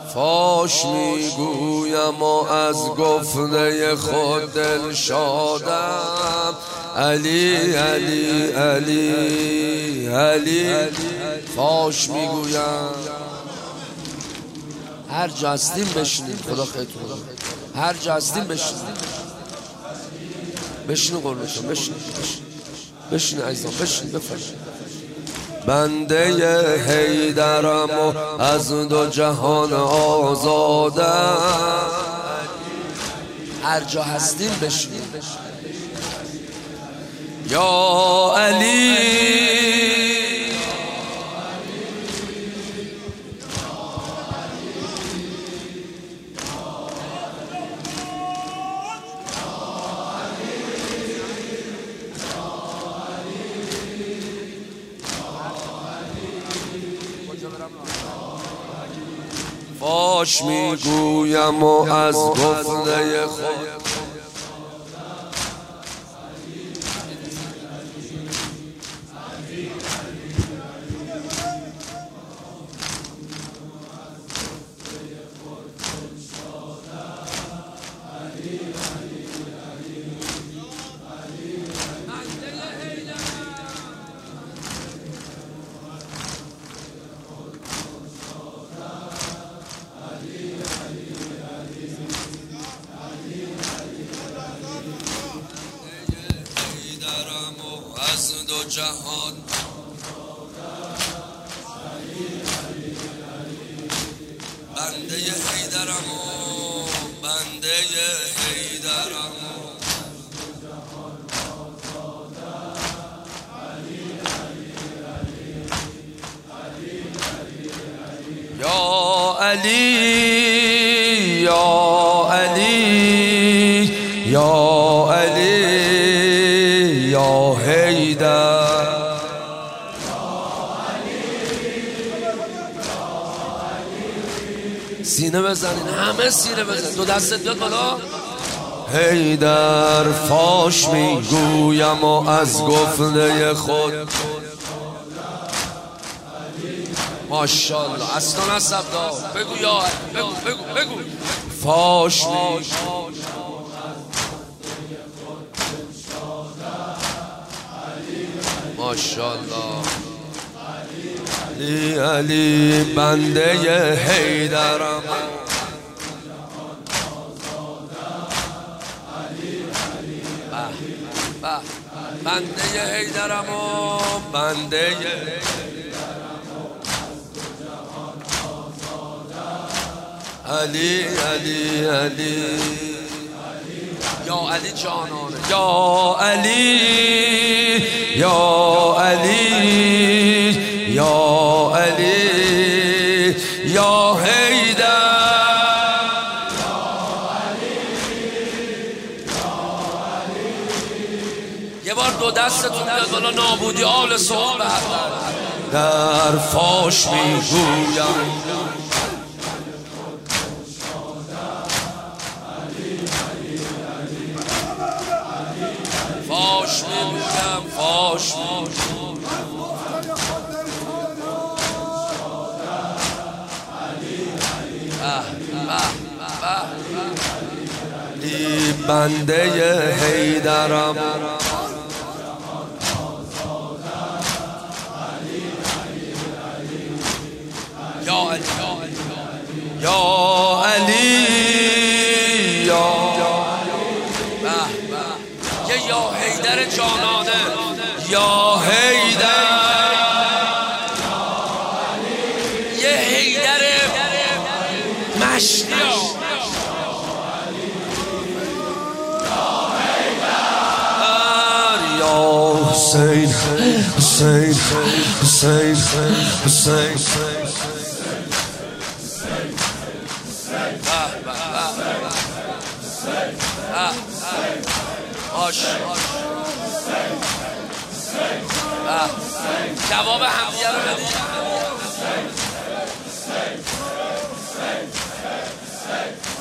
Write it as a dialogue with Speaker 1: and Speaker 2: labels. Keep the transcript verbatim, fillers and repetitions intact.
Speaker 1: فاش میگویم و از گفته خود دل شادم. علی علی علی علی فاش میگویم. هر جا هستیم بشینیم، خدا خیرتون بده. هر جا هستیم بشینیم، بشینیم قربونتون، بشینیم بشینیم عزیزان، بشینیم بفرمایید. بنده حیدرم و از دو جهان آزادم. هر جا هستیم بشینیم. یا علی فاش میگویم و از گفته خود از دو جهان بنده حیدرم و بنده حیدرم یا علی یا علی یا علی یا حیدر. سینه بزنین، همه سینه بزنین، دو دستت بیاد بالا. حیدر فاش میگویم و از گفته خود. ماشاءالله اصلا نصبدا بگو یا بگو بگو بگو فاش میگویم. ماشاءالله علی علی بنده حیدرم. بنده حیدرم و بنده علی علی علی یا علی جانانه. یا علی یا علی یا علی یا حیدر. یه بار دو دستتون بیاد بالا. نابودی آل صحبت در فاش میگویم. فاش میگویم فاش علی بنده حیدرم. یا علی یا علی یا یه یا حیدر جانانه. یا حیدر یه حیدر مشتی. یا حسین حسین حسین حسین آش جواب همدیگه رو بدید.